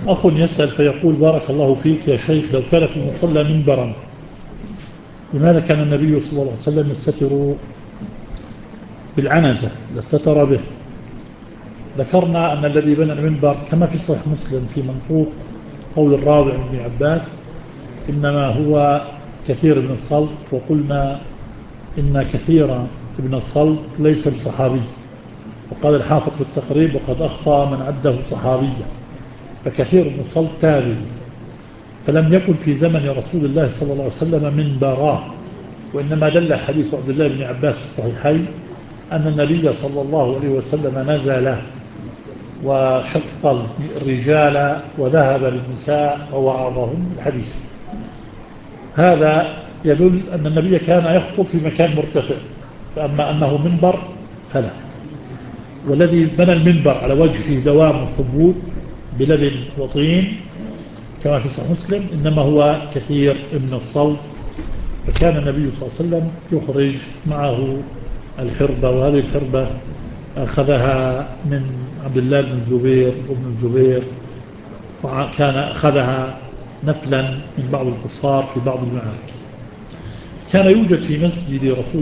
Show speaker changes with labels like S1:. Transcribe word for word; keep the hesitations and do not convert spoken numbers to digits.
S1: أخ يسأل فيقول: بارك الله فيك يا شيخ، لو كان في المصلى منبرا لماذا كان النبي صلى الله عليه وسلم يستتر بالعنزة لاستتر به؟ ذكرنا أن الذي بنى المنبر كما في صحيح مسلم في منطوق قول الراوي عن ابن عباس إنما هو كثير بن الصلت، وقلنا إن كثير ابن الصلت ليس بصحابي، وقال الحافظ في التقريب: وقد أخطأ من عده صحابيا، فكثير بن الصلت تابعي، فلم يكن في زمن رسول الله صلى الله عليه وسلم منبراه، وإنما دل حديث عبد الله بن عباس في الصحيحين أن النبي صلى الله عليه وسلم نزل وشق الرجال وذهب للنساء ووعظهم الحديث. هذا يدل أن النبي كان يخطب في مكان مرتفع، فأما أنه منبر فلا. والذي بنى المنبر على وجهه دوام الثبوت بلبن وطين كما في صحيح مسلم إنما هو كثير ابن الصلت، فكان النبي صلى الله عليه وسلم يخرج معه الحربة، وهذه الحربة أخذها من عبد الله بن الزبير وابن الزبير، وكان أخذها نفلا من بعض القصار في بعض المعارك. كان يوجد في مسجد رسول